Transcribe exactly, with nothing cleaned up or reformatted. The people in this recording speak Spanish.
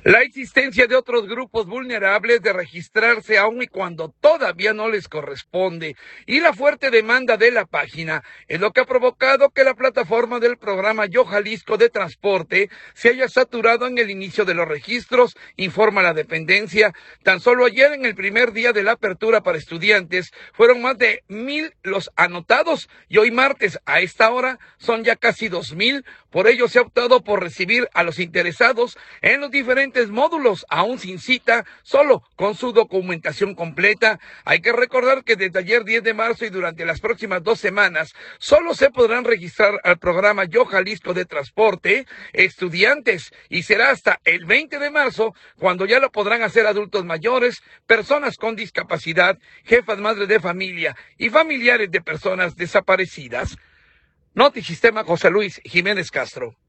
La existencia de otros grupos vulnerables de registrarse aun y cuando todavía no les corresponde y la fuerte demanda de la página es lo que ha provocado que la plataforma del programa Yo Jalisco de Transporte se haya saturado en el inicio de los registros, informa la dependencia. Tan solo ayer, en el primer día de la apertura para estudiantes, fueron más de mil los anotados y hoy martes a esta hora son ya casi dos mil. Por ello se ha optado por recibir a los interesados en los diferentes módulos, aún sin cita, solo con su documentación completa. Hay que recordar que desde ayer diez de marzo y durante las próximas dos semanas, solo se podrán registrar al programa Yo Jalisco de Transporte estudiantes y será hasta el veinte de marzo cuando ya lo podrán hacer adultos mayores, personas con discapacidad, jefas madres de familia y familiares de personas desaparecidas. Notisistema, José Luis Jiménez Castro.